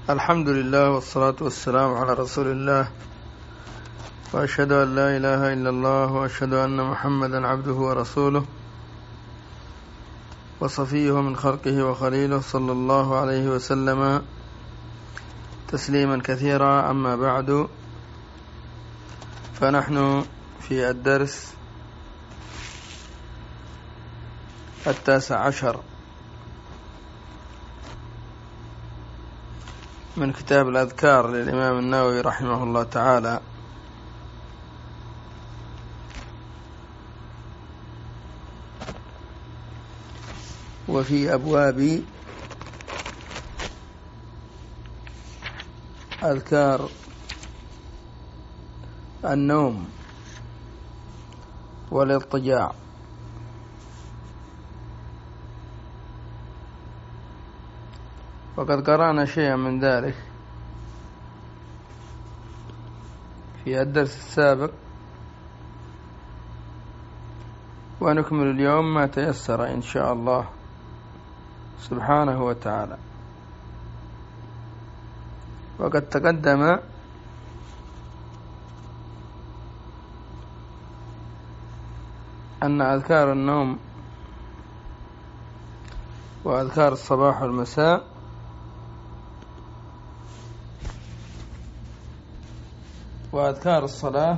الحمد لله والصلاة والسلام على رسول الله، وأشهد أن لا إله إلا الله، وأشهد أن محمدا عبده ورسوله وصفيه من خلقه وخليله، صلى الله عليه وسلم تسليما كثيرا. أما بعد، فنحن في الدرس 19 من كتاب الأذكار للإمام النووي رحمه الله تعالى، وفي أبواب أذكار النوم والاضطجاع. وقد قرأنا شيئا من ذلك في الدرس السابق، ونكمل اليوم ما تيسر إن شاء الله سبحانه وتعالى. وقد تقدم أن أذكار النوم وأذكار الصباح والمساء وأذكار الصلاة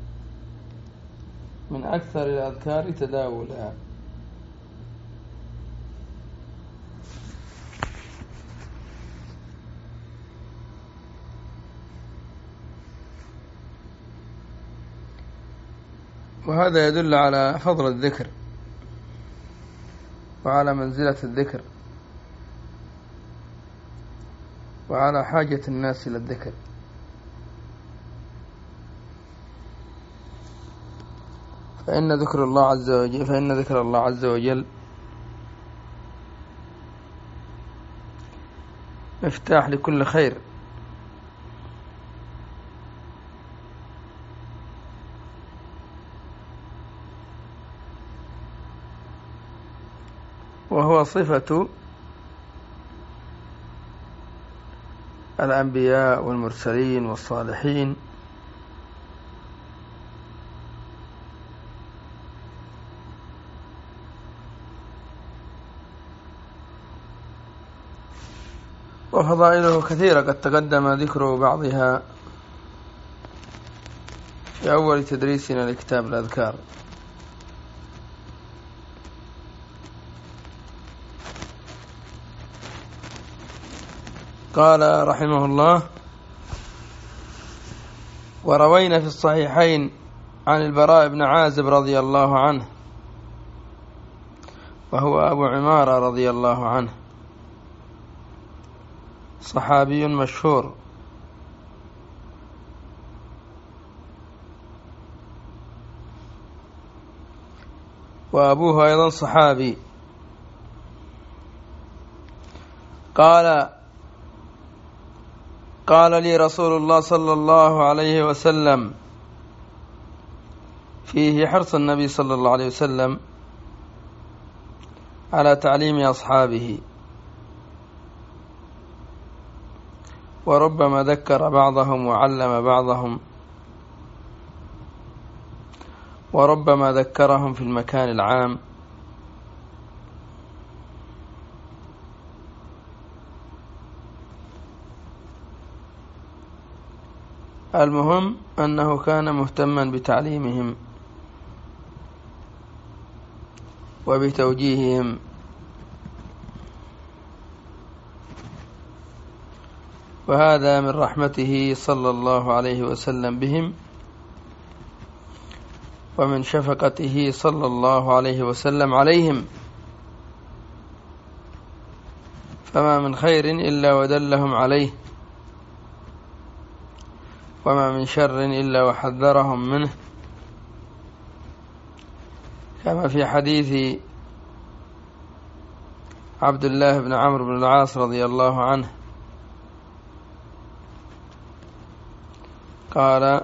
من أكثر الأذكار تداولا، وهذا يدل على فضل الذكر وعلى منزلة الذكر وعلى حاجة الناس إلى الذكر. فإن ذكر الله عز وجل مفتاح لكل خير، وهو صفة الأنبياء والمرسلين والصالحين، وفضائله كثيرة قد تقدم ذكر بعضها في أول تدريسنا لكتاب الأذكار. قال رحمه الله: وروينا في الصحيحين عن البراء بن عازب رضي الله عنه، وهو أبو عمارة رضي الله عنه، صحابي مشهور، وأبوه أيضا صحابي. قال لي رسول الله صلى الله عليه وسلم، فيه حرص النبي صلى الله عليه وسلم على تعليم أصحابه، وربما ذكر بعضهم وعلم بعضهم، وربما ذكرهم في المكان العام. المهم أنه كان مهتما بتعليمهم وبتوجيههم، وهذا من رحمته صلى الله عليه وسلم بهم، ومن شفقته صلى الله عليه وسلم عليهم، فما من خير إلا ودلهم عليه، وما من شر إلا وحذرهم منه، كما في حديث عبد الله بن عمرو بن العاص رضي الله عنه قال: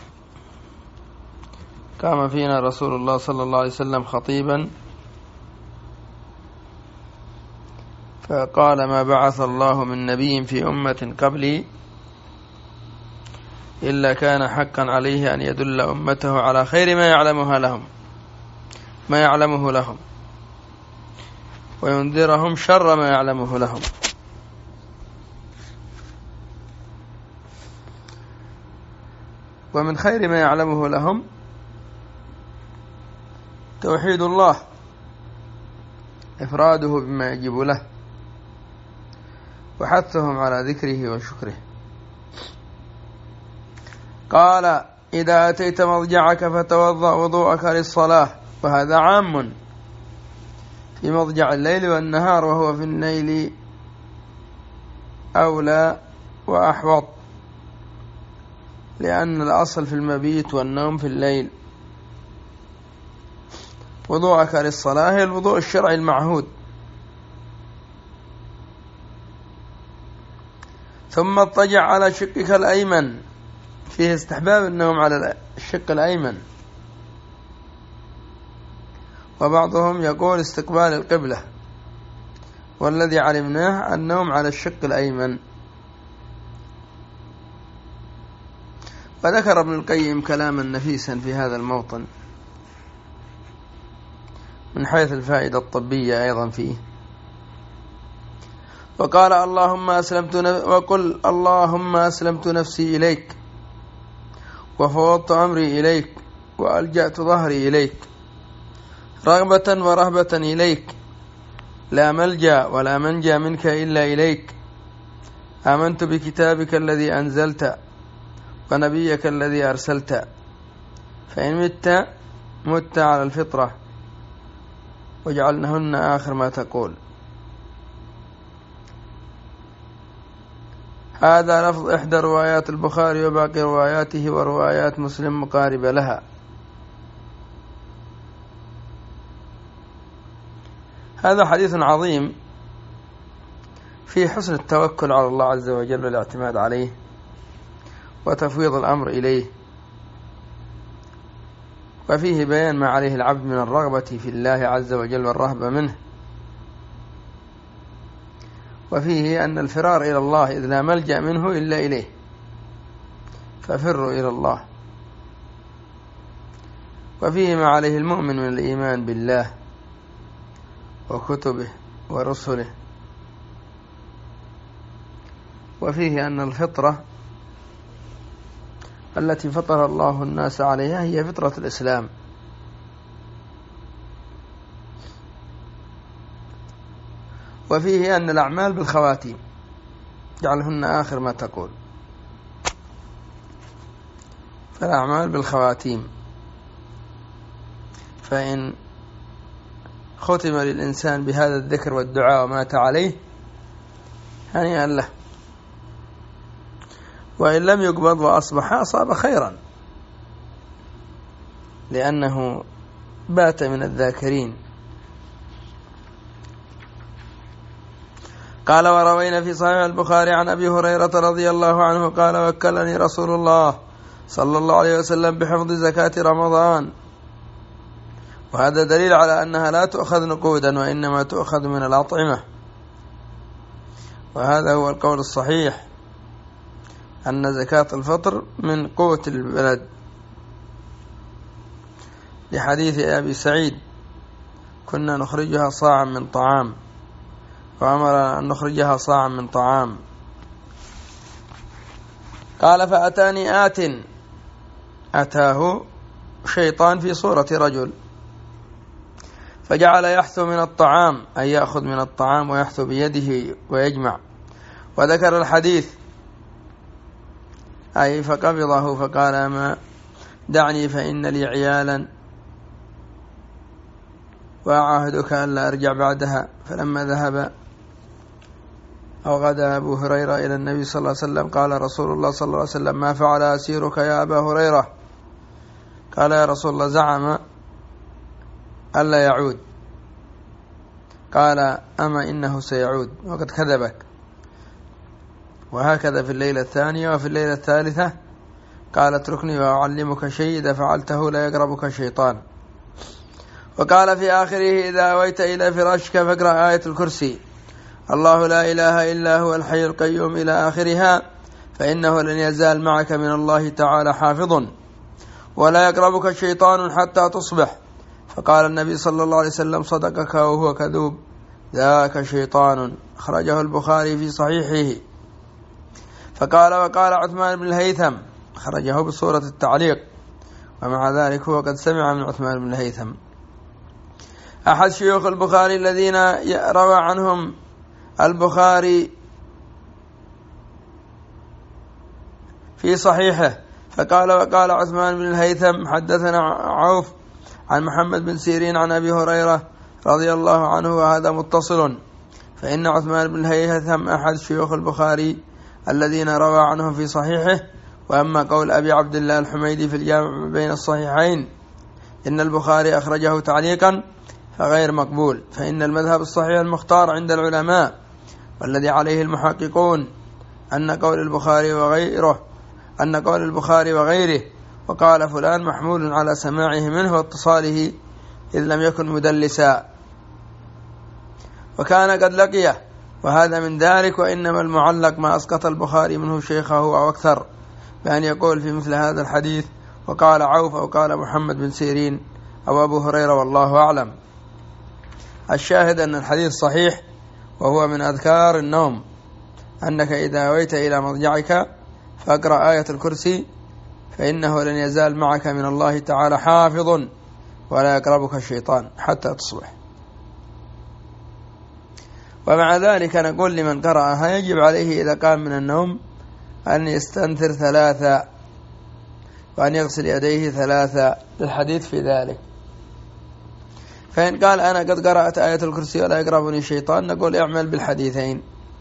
قام فينا رسول الله صلى الله عليه وسلم خطيبا فقال ما بعث الله من نبي في أمة قبلي إلا كان حقا عليه أن يدل أمته على خير ما يعلمه لهم وينذرهم شر ما يعلمه لهم. ومن خير ما يعلمه لهم توحيد الله، إفراده بما يجب له، وحثهم على ذكره وشكره. قال إذا أتيت مضجعك فتوضأ وضوءك للصلاة، وهذا عام في مضجع الليل والنهار، وهو في النيل أولى وأحوط، لأن الأصل في المبيت والنوم في الليل. وضوءك للصلاة هي الوضوء الشرعي المعهود. ثم اضطجع على شقك الأيمن، فيه استحباب النوم على الشق الأيمن، وبعضهم يقول استقبال القبلة، والذي علمناه النوم على الشق الأيمن. وذكر ابن القيم كلاما نفيسا في هذا الموطن من حيث الفائدة الطبية أيضا فيه، وقال وقل اللهم أسلمت نفسي إليك وفوضت أمري إليك وألجأت ظهري إليك رغبة ورهبة إليك، لا ملجأ ولا منجى منك إلا إليك. آمنت بكتابك الذي أنزلت ونبيك الذي أرسلت، فإن مت على الفطرة، واجعلنهن آخر ما تقول. هذا لفظ إحدى روايات البخاري، وباقي رواياته وروايات مسلم مقاربة لها. هذا حديث عظيم في حسن التوكل على الله عز وجل والاعتماد عليه وتفويض الأمر إليه، وفيه بيان ما عليه العبد من الرغبة في الله عز وجل والرهبة منه، وفيه أن الفرار إلى الله إذ لا ملجأ منه إلا إليه، ففروا إلى الله. وفيه ما عليه المؤمن من الإيمان بالله وكتبه ورسله. وفيه أن الفطرة التي فطر الله الناس عليها هي فطرة الإسلام، وفيه أن الأعمال بالخواتيم، جعلهن آخر ما تقول، فالأعمال بالخواتيم، فإن ختم للإنسان بهذا الذكر والدعاء ومات عليه هنيئا له، وإن لم يقبض وأصبح أصاب خيرا، لأنه بات من الذاكرين. قال وروينا في صحيح البخاري عن أبي هريرة رضي الله عنه قال وكلني رسول الله صلى الله عليه وسلم بحفظ زكاة رمضان، وهذا دليل على أنها لا تؤخذ نقودا وإنما تؤخذ من الأطعمة، وهذا هو القول الصحيح أن زكاة الفطر من قوت البلد، لحديث أبي سعيد كنا نخرجها صاعا من طعام، وأمر أن نخرجها صاعا من طعام. قال فأتاني أتاه شيطان في صورة رجل، فجعل يحثو من الطعام، أي يأخذ من الطعام ويحثو بيده ويجمع، وذكر الحديث أي فقبضه فقال أما دعني فإن لي عيالا وأعاهدك أن لا أرجع بعدها. فلما ذهب أو غدا أبو هريرة إلى النبي صلى الله عليه وسلم قال رسول الله صلى الله عليه وسلم ما فعل أسيرك يا أبا هريرة؟ قال يا رسول الله زعم ألا يعود. قال أما إنه سيعود وقد كذبك. وهكذا في الليلة الثانية وفي الليلة الثالثة قال اتركني وأعلمك شيء إذا فعلته لا يقربك شيطان. وقال في آخره إذا أويت إلى فراشك فاقرأ آية الكرسي الله لا إله إلا هو الحي القيوم إلى آخرها، فإنه لن يزال معك من الله تعالى حافظ، ولا يقربك الشيطان حتى تصبح. فقال النبي صلى الله عليه وسلم: صدقك وهو كذوب، ذاك شيطان. أخرجه البخاري في صحيحه. وقال عثمان بن الهيثم، أخرجه بصورة التعليق، ومع ذلك هو قد سمع من عثمان بن الهيثم. أحد شيوخ البخاري الذين روى عنهم البخاري في صحيحه. وقال عثمان بن الهيثم: حدثنا عوف عن محمد بن سيرين عن أبي هريرة رضي الله عنه، وهذا متصل، فإن عثمان بن الهيثم أحد شيوخ البخاري الذين روى عنه في صحيحه. وأما قول أبي عبد الله الحميدي في الجامع بين الصحيحين إن البخاري أخرجه تعليقا فغير مقبول، فإن المذهب الصحيح المختار عند العلماء والذي عليه المحققون أن قول البخاري وغيره وقال فلان محمول على سماعه منه واتصاله إذ لم يكن مدلسا، وكان قد لقيه، وهذا من ذلك. وإنما المعلق ما أسقط البخاري منه شيخه أو أكثر، بأن يقول في مثل هذا الحديث وقال عوف أو قال محمد بن سيرين أو أبو هريرة، والله أعلم. الشاهد أن الحديث صحيح، وهو من أذكار النوم، أنك إذا أويت إلى مضجعك فاقرأ آية الكرسي، فإنه لن يزال معك من الله تعالى حافظ، ولا يقربك الشيطان حتى تصبح. ومع ذلك نقول لمن قرأها يجب عليه إذا قام من النوم أن يستنثر 3، وأن يغسل يديه 3، للحديث في ذلك. فإن قال أنا قد قرأت آية الكرسي ولا يقربني الشيطان، نقول اعمل بالحديثين.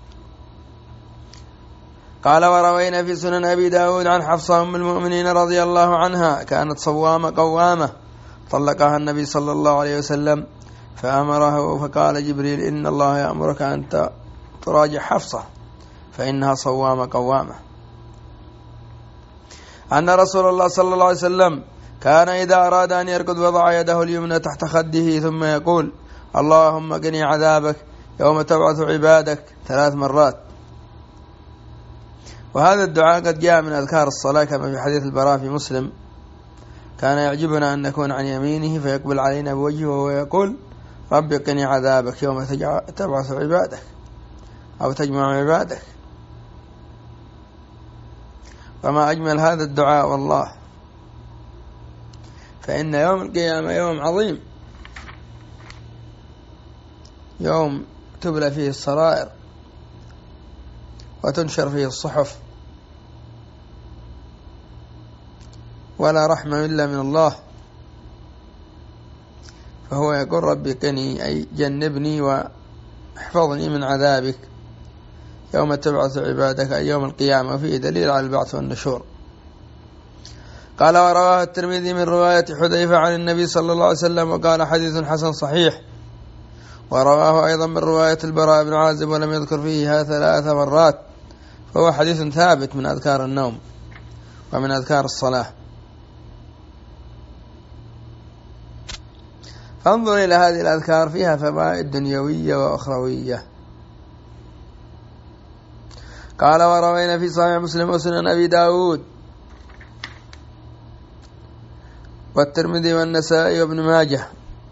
قال: وروينا في سنن أبي داود عن حفصة أم المؤمنين رضي الله عنها كانت صوامة قوامة، طلقها النبي صلى الله عليه وسلم فأمره، فقال جبريل: إن الله يأمرك أن تراجع حفصة فإنها صوامة قوامة. أن رسول الله صلى الله عليه وسلم كان إذا أراد أن يرقد وضع يده اليمنى تحت خده ثم يقول: اللهم قني عذابك يوم تبعث عبادك 3 مرات. وهذا الدعاء قد جاء من أذكار الصلاة كما في حديث البراء في مسلم: كان يعجبنا أن نكون عن يمينه فيقبل علينا بوجهه وهو يقول: رب قني عذابك يوم تبعث عبادك أو تجمع عبادك. وما أجمل هذا الدعاء والله، فإن يوم القيامة يوم عظيم، يوم تبلى فيه السرائر وتنشر فيه الصحف، ولا رحمة إلا من الله. فهو يقول: ربي قني، أي جنبني واحفظني من عذابك يوم تبعث عبادك، أي يوم القيامة. فيه دليل على البعث والنشور. قال: ورواه الترمذي من رواية حذيفة عن النبي صلى الله عليه وسلم وقال: حديث حسن صحيح. ورواه أيضا من رواية البراء بن عازب ولم يذكر فيها 3 مرات، فهو حديث ثابت من أذكار النوم ومن أذكار الصلاة. فانظر إلى هذه الأذكار، فيها فوائد دنيوية وأخروية. قال: وروينا في صحيح مسلم وسنن أبي داود والترمذي والنسائي وابن ماجه،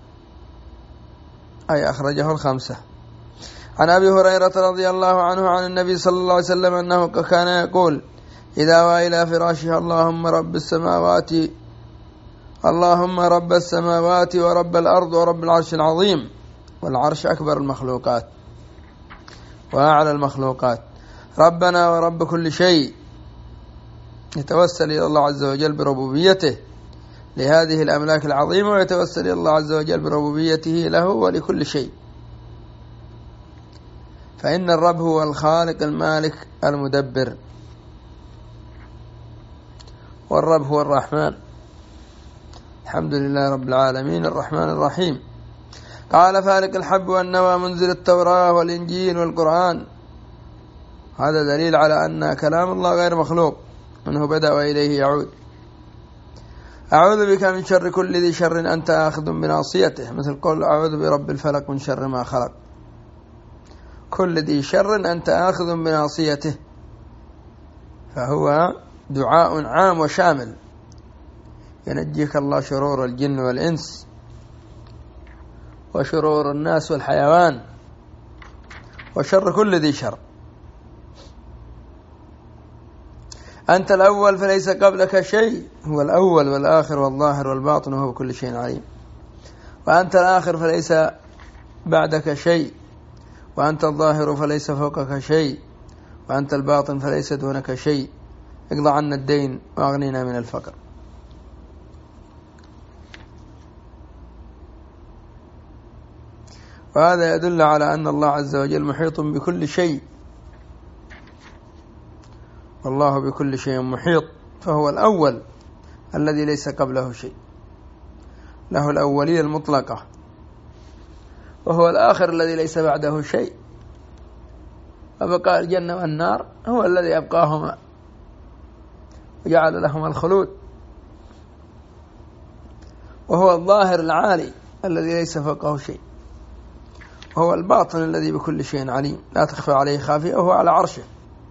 أي أخرجه ال5، عن أبي هريرة رضي الله عنه عن النبي صلى الله عليه وسلم أنه كان يقول إذا وى إلى فراشه: اللهم رب السماوات ورب الأرض ورب العرش العظيم. والعرش أكبر المخلوقات وأعلى المخلوقات. ربنا ورب كل شيء، يتوسل إلى الله عز وجل بربوبيته لهذه الأملاك العظيمة، ويتوسل إلى الله عز وجل بربوبيته له ولكل شيء. فإن الرب هو الخالق المالك المدبر، والرب هو الرحمن. الحمد لله رب العالمين الرحمن الرحيم. قال: فالق الحب والنوى منزل التوراة والإنجيل والقرآن. هذا دليل على أن كلام الله غير مخلوق، منه بدأ وإليه يعود. أعوذ بك من شر كل ذي شر أنت آخذ بناصيته، مثل قول: أعوذ برب الفلق من شر ما خلق. كل ذي شر أنت آخذ بناصيته، فهو دعاء عام وشامل، ينجيك الله شرور الجن والإنس وشرور الناس والحيوان وشر كل ذي شر. أنت الأول فليس قبلك شيء، هو الأول والآخر والظاهر والباطن وهو بكل شيء عليم. وأنت الآخر فليس بعدك شيء، وأنت الظاهر فليس فوقك شيء، وأنت الباطن فليس دونك شيء. اقض عنا الدين وأغننا من الفقر. وهذا يدل على أن الله عز وجل محيط بكل شيء، والله بكل شيء محيط، فهو الأول الذي ليس قبله شيء، له الأولية المطلقة، وهو الآخر الذي ليس بعده شيء، وبقاء الجنة والنار هو الذي أبقاهما وجعل لهما الخلود، وهو الظاهر العالي الذي ليس فوقه شيء، وهو الباطن الذي بكل شيء عليم لا تخفى عليه خافية وهو على عرشه.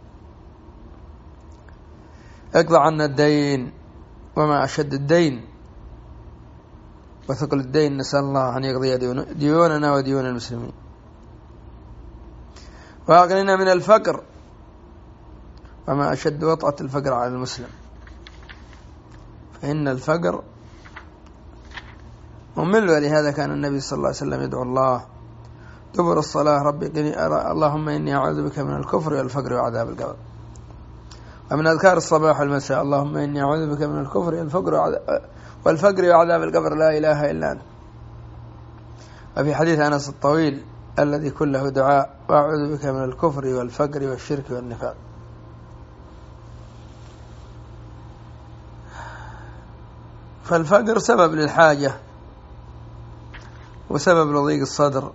اقض عنا الدين، وما أشد الدين وثقل الدين، نسأل الله أن يقضي ديوننا وديون المسلمين. وأغننا من الفقر، وما أشد وطأة الفقر على المسلم، فإن الفقر ممل. ولهذا كان النبي صلى الله عليه وسلم يدعو الله دبر الصلاة: ربي قني اللهم إني أعوذ بك من الكفر والفقر وعذاب القبر. ومن أذكار الصباح والمساء: اللهم إني أعوذ بك من الكفر والفقر وعذاب القبر، لا إله إلا أنت. وفي حديث أنس الطويل الذي كله دعاء: وأعوذ بك من الكفر والفقر والشرك والنفاق. فالفقر سبب للحاجة، وسبب لضيق الصدر،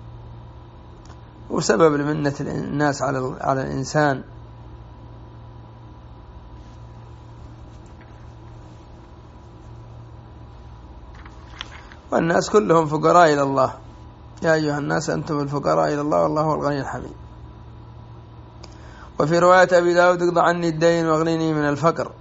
وسبب لمنة الناس على الإنسان. والناس كلهم فقراء إلى الله، يا أيها الناس أنتم الفقراء إلى الله والله هو الغني الحميد. وفي رواية أبي داود: اقض عني الدين واغنني من الفقر.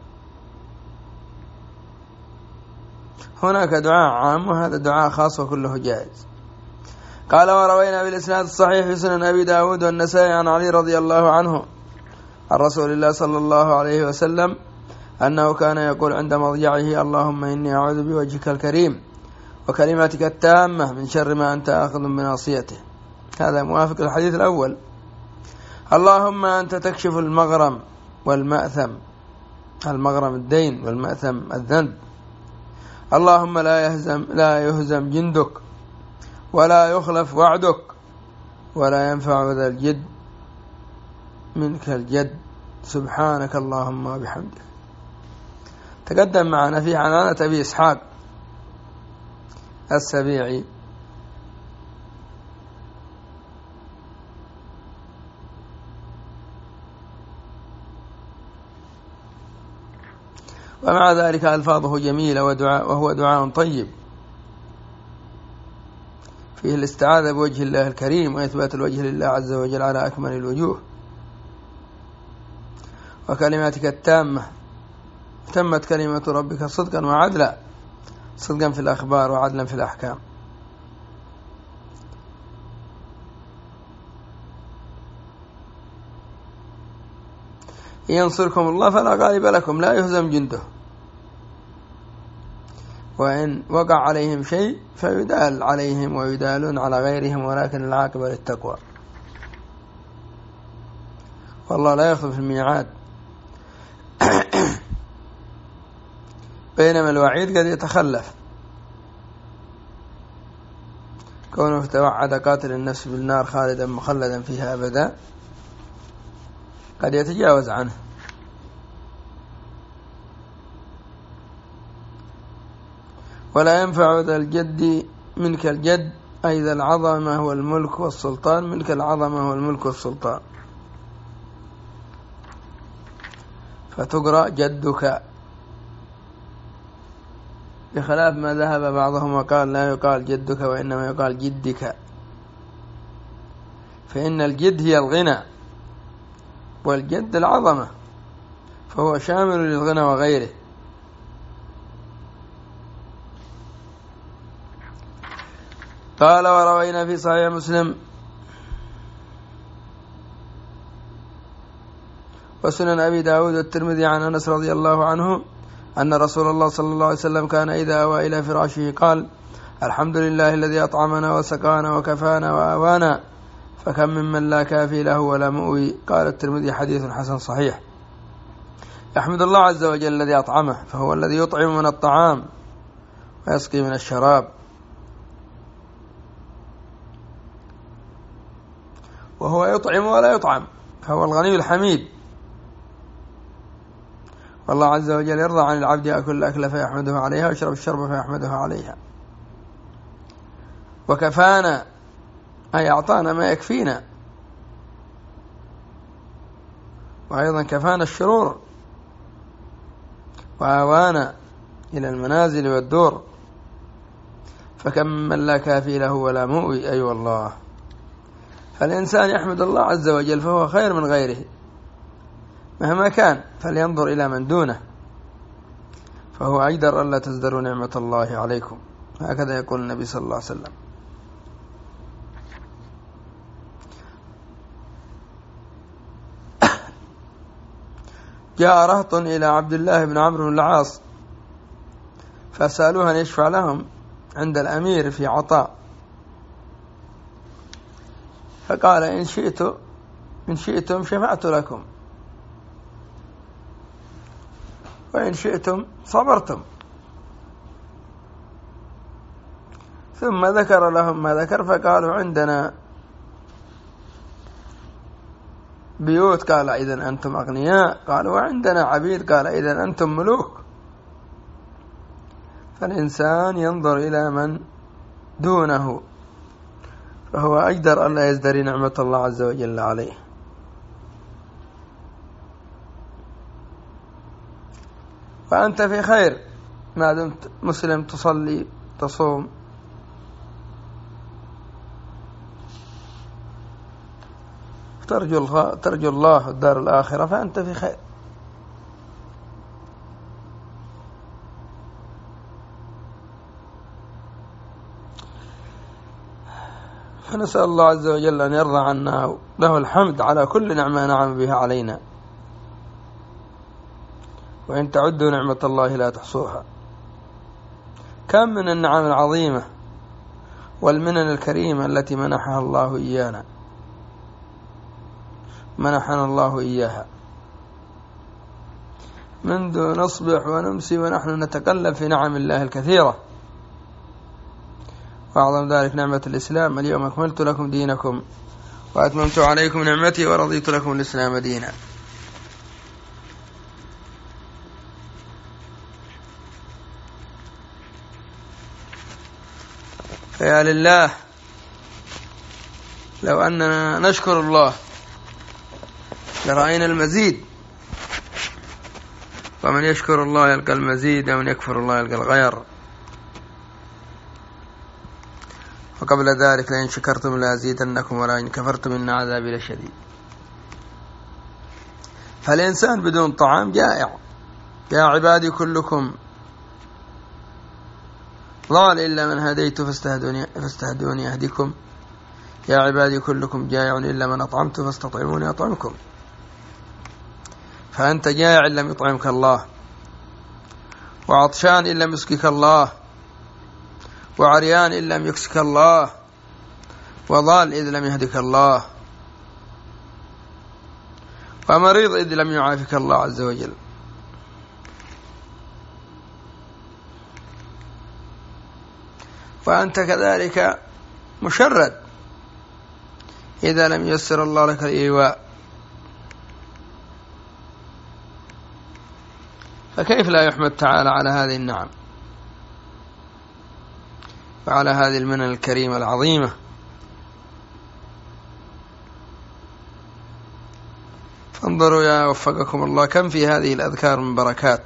هناك دعاء عام وهذا دعاء خاص وكله جائز. قال: وروينا بالإسناد الصحيح في سنن أبي داود والنسائي عن علي رضي الله عنه عن رسول الله صلى الله عليه وسلم أنه كان يقول عند مضجعه: اللهم إني أعوذ بوجهك الكريم وكلماتك التامة من شر ما أنت آخذ بناصيته. هذا موافق للحديث الأول. اللهم أنت تكشف المغرم والمأثم، المغرم الدين والمأثم الذنب. اللهم لا يهزم جندك ولا يخلف وعدك ولا ينفع ذا الجد منك الجد، سبحانك اللهم وبحمدك. تقدم معنا في عنانة أبي إسحاق السبيعي ومع ذلك ألفاظه جميلة وهو دعاء طيب فيه الاستعاذة بوجه الله الكريم وإثبات الوجه لله عز وجل على أكمل الوجوه. وكلماتك التامة، تمت كلمة ربك صدقا وعدلا، صدقا في الأخبار وعدلا في الأحكام. إن ينصركم الله فلا غالب لكم لا يهزم جنده، وإن وقع عليهم شيء فيدال عليهم ويدالون على غيرهم، ولكن العاقبة للتقوى، والله لا يخلف الميعاد. بينما الوعيد قد يتخلف، كونه توعد قاتل النفس بالنار خالدا مخلدا فيها أبدا قد يتجاوز عنه. ولا ينفع ذا الجد منك الجد، أي ذا العظمة والملك والسلطان، منك العظمة والملك والسلطان، فتقرأ جدك، بخلاف ما ذهب بعضهم وقال لا يقال جدك وإنما يقال جدك، فإن الجد هي الغنى، والجد العظمة، فهو شامل للغنى وغيره. قال وروينا في صحيح مسلم وسنن أبي داود والترمذي عن أنس رضي الله عنه أن رسول الله صلى الله عليه وسلم كان إذا أوى إلى فراشه قال: الحمد لله الذي أطعمنا وسقانا وكفانا وآوانا، فكم ممن لا كافي له ولا مؤوي. قال الترمذي: حديث حسن صحيح. يحمد الله عز وجل الذي أطعمه، فهو الذي يطعم من الطعام ويسقي من الشراب، وهو يطعم ولا يطعم، فهو الغني الحميد. والله عز وجل يرضى عن العبد يأكل الأكل فيحمده عليها، ويشرب الشرب فيحمده عليها. وكفانا أي أعطانا ما يكفينا، وأيضا كفانا الشرور، وآوانا إلى المنازل والدور، فكم من لا كافي له ولا مؤوي. أي والله. فالإنسان يحمد الله عز وجل فهو خير من غيره مهما كان، فلينظر إلى من دونه، فهو أجدر ألا تزدروا نعمة الله عليكم. هكذا يقول النبي صلى الله عليه وسلم. جاء رهط إلى عبد الله بن عمرو بن العاص فسألوه أن يشفع لهم عند الأمير في عطاء، فقال: إن شئتم شفعت لكم، وإن شئتم صبرتم. ثم ذكر لهم ما ذكر، فقالوا: عندنا بيوت. قال: إذن أنتم أغنياء. قالوا: وعندنا عبيد. قال: إذن أنتم ملوك. فالإنسان ينظر إلى من دونه، فهو أجدر أن لا يزدري نعمة الله عز وجل عليه. فأنت في خير ما دمت مسلم، تصلي تصوم، ترجو الله الدار الآخرة، فأنت في خير. فنسأل الله عز وجل أن يرضى عنا، له الحمد على كل نعمة نعم بها علينا، وإن تعدوا نعمة الله لا تحصوها. كم من النعم العظيمة والمنن الكريمة التي منحنا الله إياها، منذ نصبح ونمسي ونحن نتقلب في نعم الله الكثيرة. وأعظم ذلك نعمة الإسلام: اليوم أكملت لكم دينكم وأتممت عليكم نعمتي ورضيت لكم الإسلام دينا. فيا لله لو أننا نشكر الله لرأينا المزيد، ومن يشكر الله يلقى المزيد، ومن يكفر الله يلقى الغير. وقبل ذلك: لئن شكرتم لأزيدنكم ولئن كفرتم إن عذابي لشديد. فالإنسان بدون طعام جائع. يا عبادي كلكم ضال إلا من هديت فاستهدوني أهدكم. يا عبادي كلكم جائع إلا من أطعمت فاستطعموني أطعمكم. فأنت جائع إن لم يطعمك الله، وعطشان إن لم يسقك الله، وعريان إن لم يكسك الله، وضال إذ لم يهدك الله، ومريض إذ لم يعافك الله عز وجل. وأنت كذلك مشرد إذا لم ييسر الله لك الإيواء. فكيف لا يحمد تعالى على هذه النعم وعلى هذه المنن الكريمة العظيمة؟ فانظروا يا وفقكم الله كم في هذه الأذكار من بركات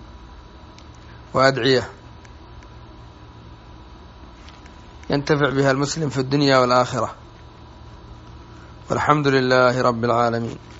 وأدعية ينتفع بها المسلم في الدنيا والآخرة. والحمد لله رب العالمين.